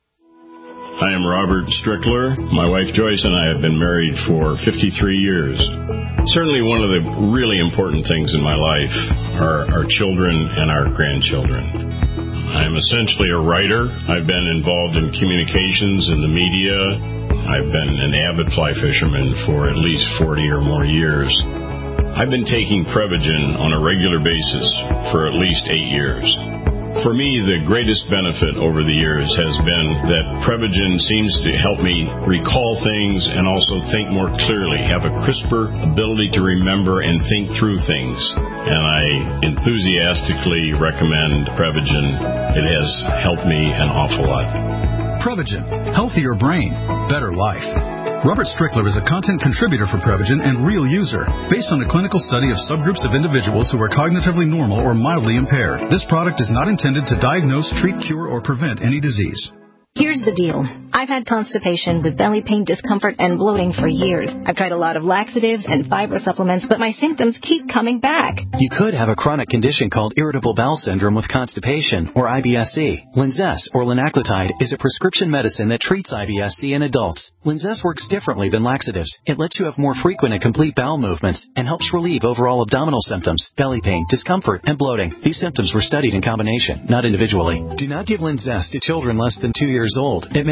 I am Robert Strickler. My wife Joyce and I have been married for fifty-three years. Certainly one of the really important things in my life are our children and our grandchildren. I'm essentially a writer. I've been involved in communications in the media. I've been an avid fly fisherman for at least forty or more years. I've been taking Prevagen on a regular basis for at least eight years. For me, the greatest benefit over the years has been that Prevagen seems to help me recall things and also think more clearly, have a crisper ability to remember and think through things. And I enthusiastically recommend Prevagen. It has helped me an awful lot. Prevagen. Healthier brain. Better life. Robert Strickler is a content contributor for Prevagen and real user, based on a clinical study of subgroups of individuals who are cognitively normal or mildly impaired. This product is not intended to diagnose, treat, cure, or prevent any disease. Here's the deal. I've had constipation with belly pain, discomfort, and bloating for years. I've tried a lot of laxatives and fiber supplements, but my symptoms keep coming back. You could have a chronic condition called irritable bowel syndrome with constipation, or I B S C. Linzess, or linaclotide, is a prescription medicine that treats I B S C in adults. Linzess works differently than laxatives. It lets you have more frequent and complete bowel movements and helps relieve overall abdominal symptoms, belly pain, discomfort, and bloating. These symptoms were studied in combination, not individually. Do not give Linzess to children less than two years old. It may harm them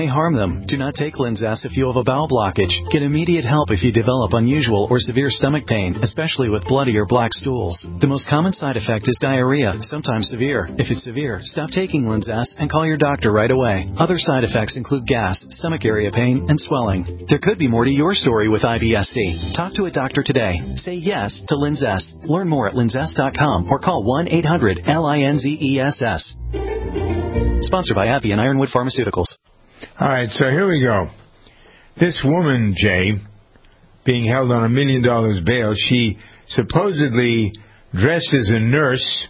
them. Do not take Linzess if you have a bowel blockage. Get immediate help if you develop unusual or severe stomach pain, especially with bloody or black stools. The most common side effect is diarrhea, sometimes severe. If it's severe, stop taking Linzess and call your doctor right away. Other side effects include gas, stomach area pain, and swelling. There could be more to your story with I B S C. Talk to a doctor today. Say yes to Linzess. Learn more at linzess dot com or call one eight hundred L I N Z E S S. Sponsored by AbbVie and Ironwood Pharmaceuticals. All right, so here we go. This woman, Jay, being held on a million dollars bail, she supposedly dressed as a nurse,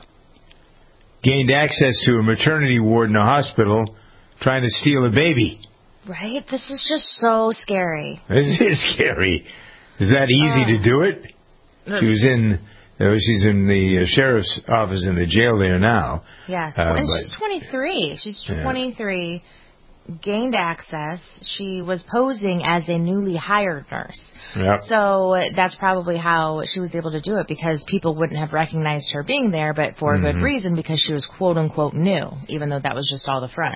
gained access to a maternity ward in a hospital, trying to steal a baby. Right? This is just so scary. This is scary. Is that easy uh, to do it? She was in... Uh, she's in the uh, sheriff's office in the jail there now. Yeah, uh, and but, she's twenty-three. She's twenty-three, yeah. Gained access. She was posing as a newly hired nurse. Yep. So that's probably how she was able to do it, because people wouldn't have recognized her being there, but for mm-hmm. a good reason, because she was quote-unquote new, even though that was just all the front.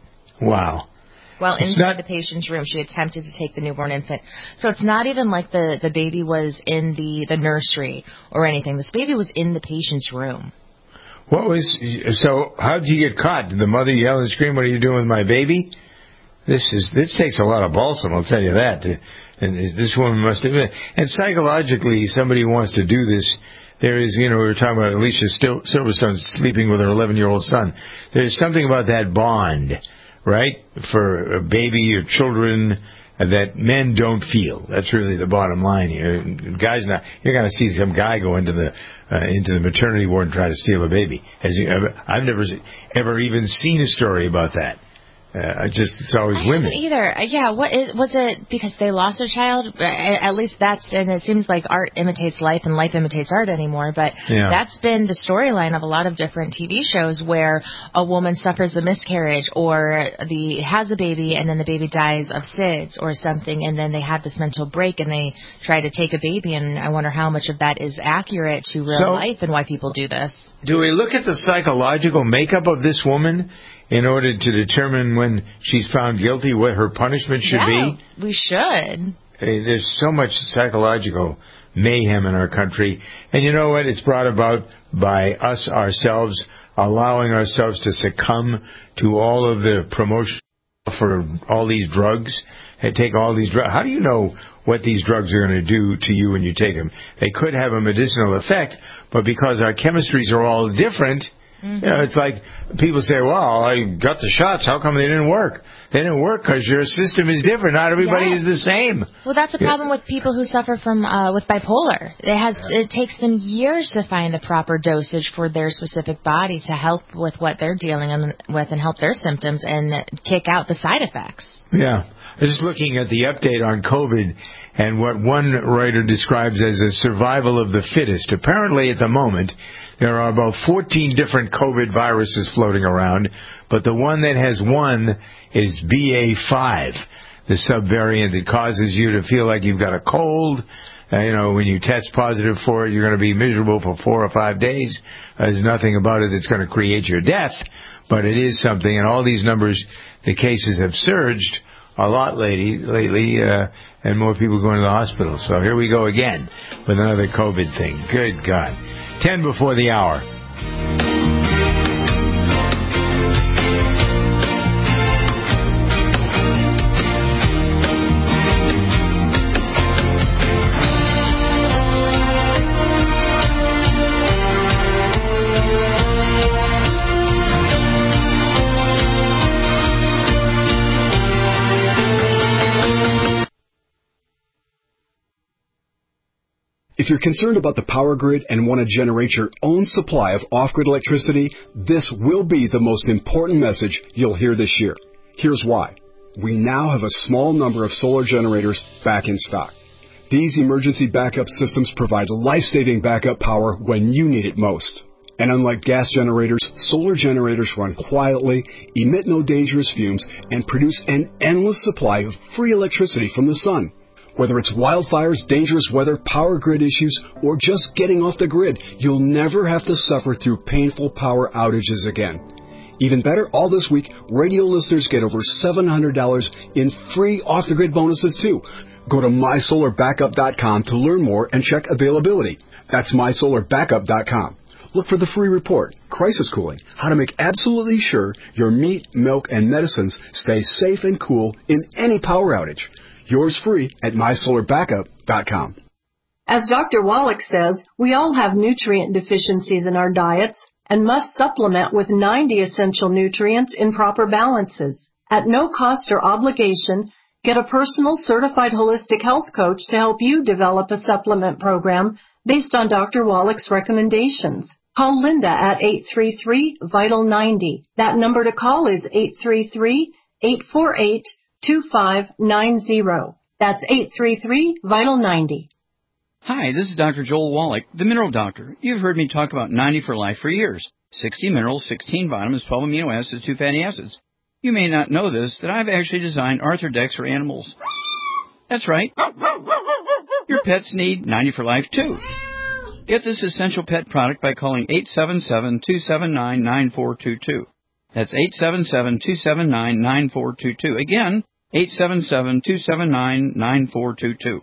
Wow. Well, it's inside not... the patient's room, she attempted to take the newborn infant. So it's not even like the, the baby was in the, the nursery or anything. This baby was in the patient's room. What was... So how did you get caught? Did the mother yell and scream, "What are you doing with my baby?" This is this takes a lot of balsam, I'll tell you that. And this woman must have been... And psychologically, somebody who wants to do this... There is, you know, we were talking about Alicia Silverstone sleeping with her eleven-year-old son. There's something about that bond... Right? For a baby or children that men don't feel. That's really the bottom line here. Guys, not you're going to see some guy go into the uh, into the maternity ward and try to steal a baby. Has you ever, I've never ever even seen a story about that. Uh, I just it's always I women. haven't either. Yeah, what is, was it because they lost a child? At least that's, and it seems like art imitates life and life imitates art anymore. But yeah. that's been the storyline of a lot of different T V shows where a woman suffers a miscarriage or the has a baby and then the baby dies of S I D S or something, and then they have this mental break and they try to take a baby. And I wonder how much of that is accurate to real so, life and why people do this. Do we look at the psychological makeup of this woman in order to determine when she's found guilty what her punishment should yeah, be? We should. Hey, there's so much psychological mayhem in our country. And you know what? It's brought about by us ourselves allowing ourselves to succumb to all of the promotion for all these drugs and take all these drugs. How do you know what these drugs are going to do to you when you take them? They could have a medicinal effect, but because our chemistries are all different, mm-hmm. you know, it's like people say, well, I got the shots. How come they didn't work? They didn't work because your system is different. Not everybody yes. is the same. Well, that's a problem yeah. with people who suffer from uh, with bipolar. It has yeah. it takes them years to find the proper dosage for their specific body to help with what they're dealing with and help their symptoms and kick out the side effects. Yeah. Just looking at the update on COVID and what one writer describes as a survival of the fittest. Apparently, at the moment, there are about fourteen different COVID viruses floating around, but the one that has won is B A five, the subvariant that causes you to feel like you've got a cold. Uh, you know, when you test positive for it, you're going to be miserable for four or five days. Uh, there's nothing about it that's going to create your death, but it is something. And all these numbers, the cases have surged a lot lately, lately uh, and more people going to the hospital. So here we go again with another COVID thing. Good God. Ten before the hour. If you're concerned about the power grid and want to generate your own supply of off-grid electricity, this will be the most important message you'll hear this year. Here's why. We now have a small number of solar generators back in stock. These emergency backup systems provide life-saving backup power when you need it most. And unlike gas generators, solar generators run quietly, emit no dangerous fumes, and produce an endless supply of free electricity from the sun. Whether it's wildfires, dangerous weather, power grid issues, or just getting off the grid, you'll never have to suffer through painful power outages again. Even better, all this week, radio listeners get over seven hundred dollars in free off-the-grid bonuses, too. Go to my solar backup dot com to learn more and check availability. That's my solar backup dot com. Look for the free report, Crisis Cooling, how to make absolutely sure your meat, milk, and medicines stay safe and cool in any power outage. Yours free at my solar backup dot com. As Doctor Wallach says, we all have nutrient deficiencies in our diets and must supplement with ninety essential nutrients in proper balances. At no cost or obligation, get a personal certified holistic health coach to help you develop a supplement program based on Doctor Wallach's recommendations. Call Linda at eight three three, vital ninety. That number to call is eight three three, eight four eight, two five nine zero. That's eight three three, vital ninety. Hi, this is Doctor Joel Wallach, the Mineral Doctor. You've heard me talk about ninety for Life for years. sixty minerals, sixteen vitamins, twelve amino acids, two fatty acids. You may not know this, that I've actually designed Arthrodex for animals. That's right. Your pets need ninety for Life, too. Get this essential pet product by calling eight seven seven, two seven nine, nine four two two. That's eight seven seven, two seven nine, nine four two two. Again, eight seven seven, two seven nine, nine four two two.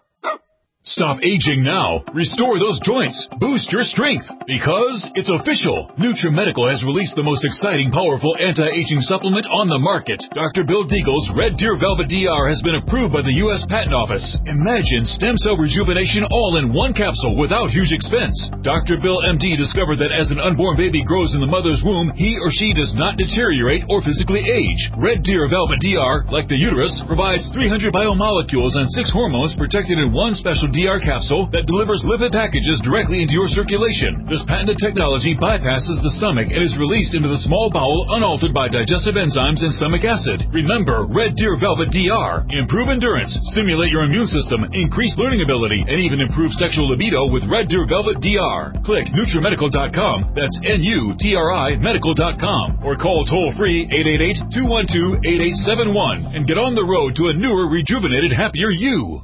Stop aging now. Restore those joints. Boost your strength. Because it's official. NutriMedical has released the most exciting, powerful anti-aging supplement on the market. Doctor Bill Deagle's Red Deer Velvet D R has been approved by the U S Patent Office. Imagine stem cell rejuvenation all in one capsule without huge expense. Doctor Bill M D discovered that as an unborn baby grows in the mother's womb, he or she does not deteriorate or physically age. Red Deer Velvet D R, like the uterus, provides three hundred biomolecules and six hormones protected in one special D R capsule that delivers lipid packages directly into your circulation. This patented technology bypasses the stomach and is released into the small bowel unaltered by digestive enzymes and stomach acid. Remember, Red Deer Velvet D R. Improve endurance, stimulate your immune system, increase learning ability, and even improve sexual libido with Red Deer Velvet D R. Click NutriMedical dot com, that's N U T R I medical dot com, or call toll-free eight eight eight, two one two, eight eight seven one and get on the road to a newer, rejuvenated, happier you.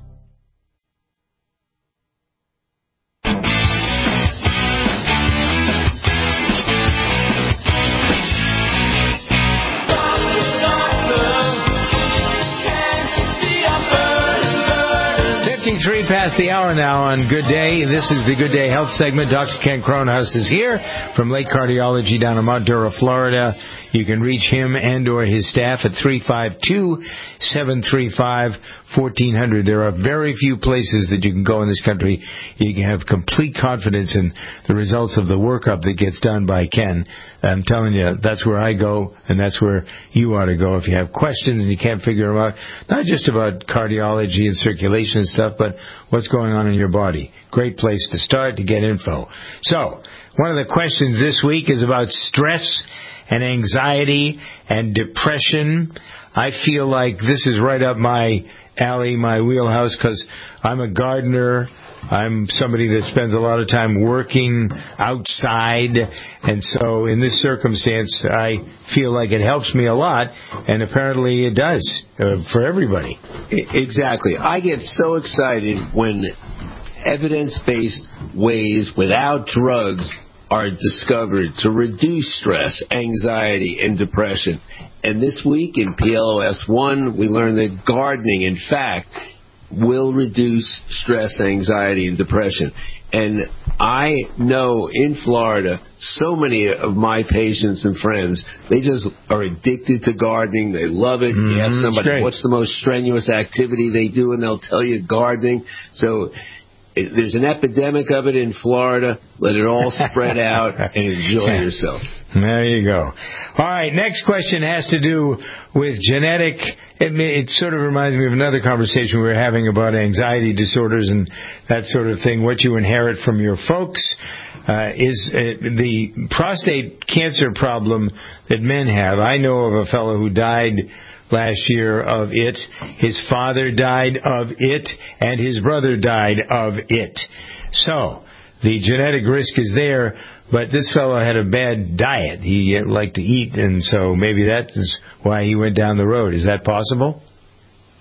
Three past the hour now on Good Day. This is the Good Day Health segment. Doctor Ken Cronhaus is here from Lake Cardiology down in Montura, Florida. You can reach him and or his staff at three five two, seven three five, one four zero zero. There are very few places that you can go in this country. You can have complete confidence in the results of the workup that gets done by Ken. I'm telling you, that's where I go, and that's where you ought to go if you have questions and you can't figure them out. Not just about cardiology and circulation and stuff, but what's going on in your body. Great place to start to get info. So, one of the questions this week is about stress and anxiety and depression. I feel like this is right up my alley, my wheelhouse, because I'm a gardener. I'm somebody that spends a lot of time working outside, and so in this circumstance, I feel like it helps me a lot, and apparently it does uh, for everybody. Exactly. I get so excited when evidence-based ways without drugs are discovered to reduce stress, anxiety, and depression. And this week in P L O S one, we learned that gardening, in fact, will reduce stress, anxiety, and depression. And I know in Florida, so many of my patients and friends, they just are addicted to gardening. They love it. Mm-hmm. You ask somebody, what's the most strenuous activity they do, and they'll tell you gardening. So there's an epidemic of it in Florida. Let it all spread out and enjoy yourself. There you go. All right, next question has to do with genetic. It, it sort of reminds me of another conversation we were having about anxiety disorders and that sort of thing, what you inherit from your folks. Uh, is uh, the prostate cancer problem that men have. I know of a fellow who died last year of it. His father died of it, and his brother died of it. So, the genetic risk is there, but this fellow had a bad diet. He liked to eat, and so maybe that is why he went down the road. Is that possible?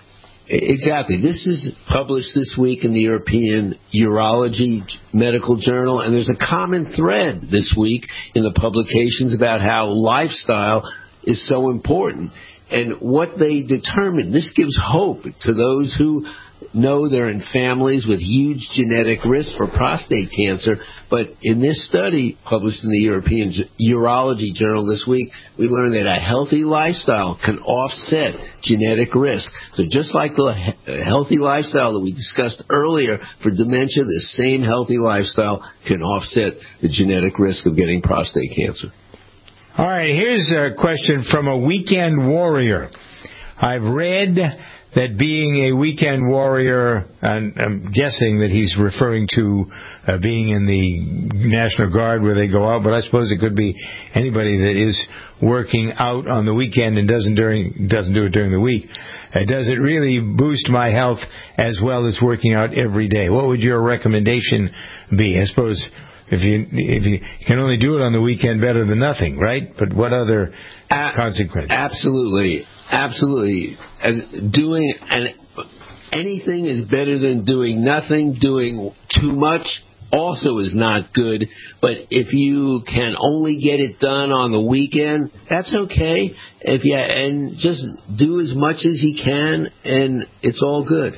Exactly. This is published this week in the European Urology Medical Journal, and there's a common thread this week in the publications about how lifestyle is so important. And what they determined, this gives hope to those who know they're in families with huge genetic risk for prostate cancer. But in this study published in the European Urology Journal this week, we learned that a healthy lifestyle can offset genetic risk. So just like the healthy lifestyle that we discussed earlier for dementia, the same healthy lifestyle can offset the genetic risk of getting prostate cancer. All right, here's a question from a weekend warrior. I've read that being a weekend warrior, and I'm guessing that he's referring to uh, being in the National Guard where they go out, but I suppose it could be anybody that is working out on the weekend and doesn't during doesn't do it during the week. Uh, does it really boost my health as well as working out every day? What would your recommendation be? I suppose if you if you can only do it on the weekend, better than nothing, right? But what other uh, consequences? Absolutely. Absolutely. As doing and anything is better than doing nothing. Doing too much also is not good. But if you can only get it done on the weekend, that's okay. If you and just do as much as you can, and it's all good.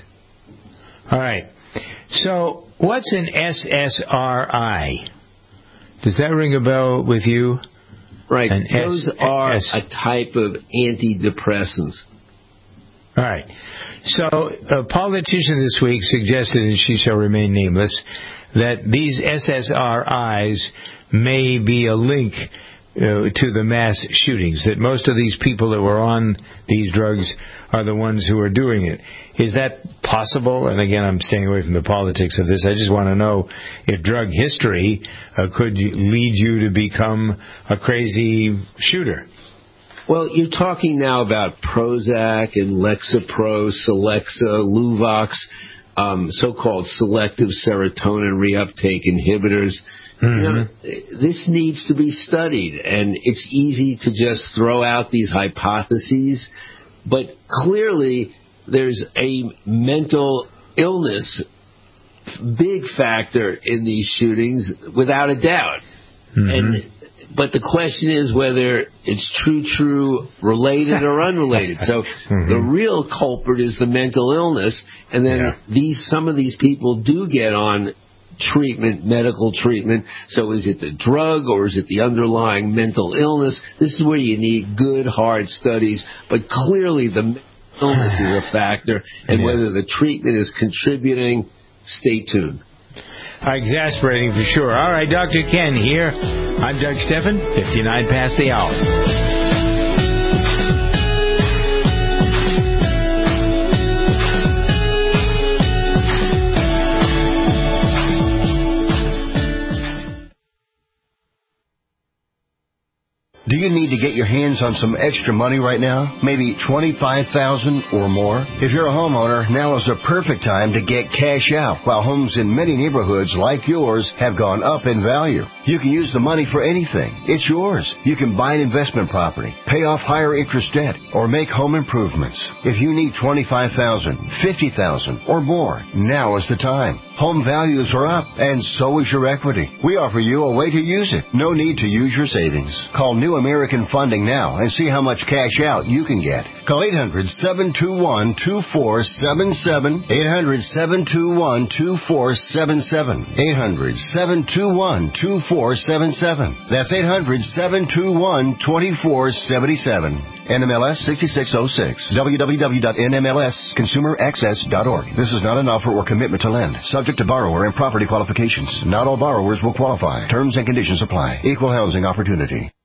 All right. So, what's an S S R I? Does that ring a bell with you? Right. An Those S- are S- a type of antidepressants. All right. So a politician this week suggested, and she shall remain nameless, that these S S R Is may be a link uh, to the mass shootings, that most of these people that were on these drugs are the ones who are doing it. Is that possible? And again, I'm staying away from the politics of this. I just want to know if drug history uh, could lead you to become a crazy shooter. Well, you're talking now about Prozac and Lexapro, Celexa, Luvox, um, so-called selective serotonin reuptake inhibitors. Mm-hmm. You know, this needs to be studied, and it's easy to just throw out these hypotheses, but clearly there's a mental illness big factor in these shootings, without a doubt. Mm-hmm. And but the question is whether it's true, true, related or unrelated. So mm-hmm. the real culprit is the mental illness, and then yeah. these some of these people do get on treatment, medical treatment. So is it the drug or is it the underlying mental illness? This is where you need good, hard studies. But clearly the mental illness is a factor, and yeah. whether the treatment is contributing, stay tuned. Exasperating for sure. All right, Doctor Ken here. I'm Doug Steffen, fifty-nine past the hour. Do you need to get your hands on some extra money right now? Maybe twenty-five thousand dollars or more? If you're a homeowner, now is the perfect time to get cash out, while homes in many neighborhoods like yours have gone up in value. You can use the money for anything. It's yours. You can buy an investment property, pay off higher interest debt, or make home improvements. If you need twenty-five thousand dollars, fifty thousand dollars or more, now is the time. Home values are up, and so is your equity. We offer you a way to use it. No need to use your savings. Call New American Funding now and see how much cash out you can get. Call eight hundred, seven two one, two four seven seven, eight hundred, seven two one, two four seven seven, eight hundred, seven two one, two four seven seven. That's eight hundred, seven two one, two four seven seven. N M L S sixty-six oh six. w w w dot n m l s consumer access dot org. This is not an offer or commitment to lend. Subject to borrower and property qualifications. Not all borrowers will qualify. Terms and conditions apply. Equal housing opportunity.